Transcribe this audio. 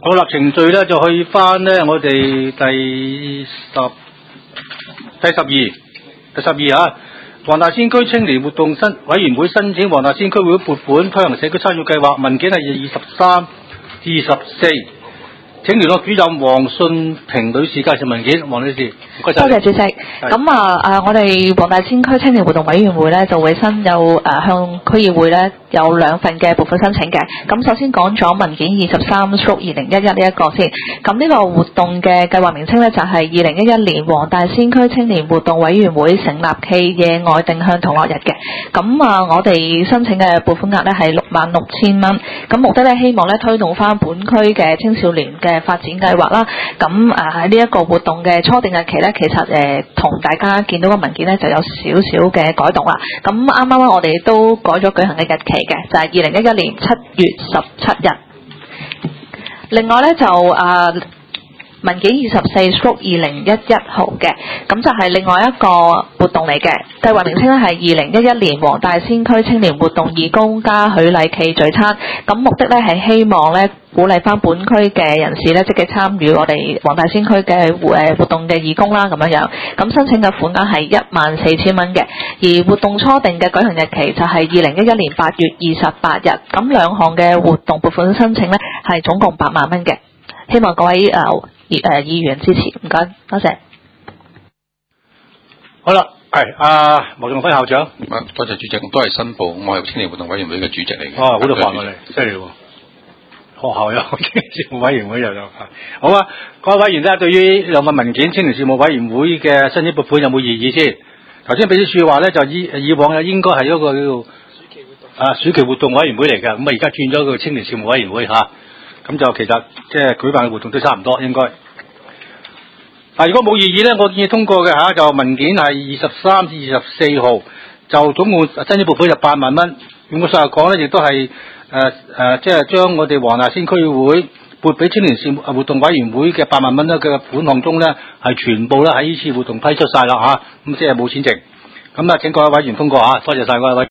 好啦，程序咧就去翻咧我哋第12啊，黃大仙區青年活動委員會申請黃大仙區會撥款推行社區參與計劃，文件係23至24。請聯絡主任黃信平女士介紹文件。黃女士，唔該晒。 多謝主席。咁我哋黃大仙區青年活動委員會咧就會向區議會咧有2份嘅撥款申請嘅。咁首先講咗文件23/2011呢一個先。咁呢個活動嘅計劃名稱咧就係2011年黃大仙區青年活動委員會成立暨野外定向同樂日嘅。咁我哋申請嘅撥款額咧係66,000蚊。咁目的咧希望咧推動翻本區嘅青少年嘅發展計劃啦。咁喺呢一個活動嘅初定日期咧，其實同大家見到個文件咧就有少少嘅改動啦。咁啱我哋都改咗舉行嘅日期嘅，就係2011年7月17日。另外咧就文件24/2011號嘅，咁就係另外一個活動嚟嘅。計劃名稱咧係2011年黃大仙區青年活動義工加許禮暨聚餐。咁目的咧係希望咧鼓勵翻本區嘅人士咧積極參與我哋黃大仙區嘅活動嘅義工啦，咁樣。咁申請嘅款額係14,000蚊嘅，而活動初定嘅舉行日期就係2011年8月28日。咁2項嘅活動撥款申請咧係總共8萬蚊嘅。希望各位議員支持，唔該，多謝。 好啦，毛仲輝校長。 多謝主席，我都係申報，我係青年活動委員會嘅主席嚟嘅。 好多飯你，犀利喎！學校有青年事務委員會又有。好啊，各位委員咧，對於2份文件，青年事務委員會嘅申請撥款有冇異議先？頭先秘書處話咧，就以往應該係一個叫做暑期活動委員會嚟嘅，咁而家轉咗個青年事務委員會嚇。咁就其實即係舉辦嘅活動都差唔多應該。如果冇異議咧，我建議通過嘅就文件係23至24號，就總共申請撥款就8萬蚊。用個數嚟講咧，亦都係即係將我哋黃大仙區會撥俾青年事務活動委員會嘅8萬蚊咧嘅款項中咧，係全部咧喺呢次活動批出晒啦嚇，咁即係冇錢剩。咁請各位委員通過嚇，多謝晒各位委員。